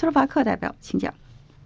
斯洛伐克代表，请讲。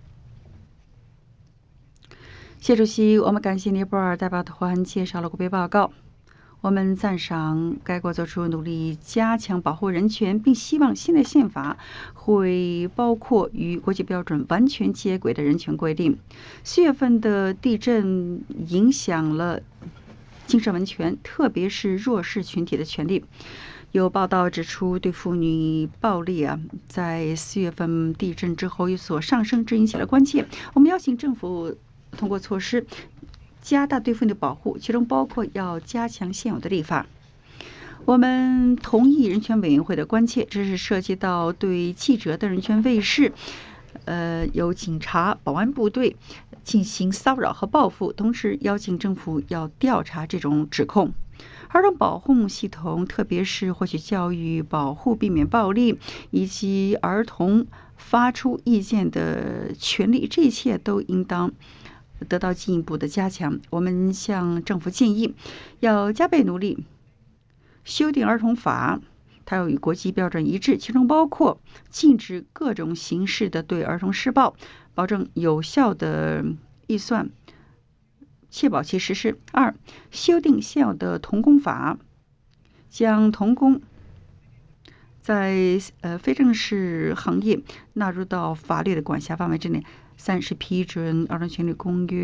谢主席，我们感谢尼泊尔代表团介绍了国别报告。我们赞赏该国做出努力加强保护人权，并希望新的宪法会包括与国际标准完全接轨的人权规定。4月份的地震影响了精神文权，特别是弱势群体的权利。有报道指出，对妇女暴力在4月份地震之后有所上升，这引起了关切。我们邀请政府通过措施加大对妇女的保护，其中包括要加强现有的立法。我们同意人权委员会的关切，这是涉及到对记者的人权卫士，有警察、保安部队进行骚扰和报复，同时邀请政府要调查这种指控。儿童保护系统，特别是获取教育、保护、避免暴力以及儿童发出意见的权利，这一切都应当得到进一步的加强。我们向政府建议，要加倍努力修订儿童法，它要与国际标准一致，其中包括禁止各种形式的对儿童施暴，保证有效的预算，确保其实施。2、修订现有的童工法，将童工在非正式行业纳入到法律的管辖范围之内。3是批准儿童权利公约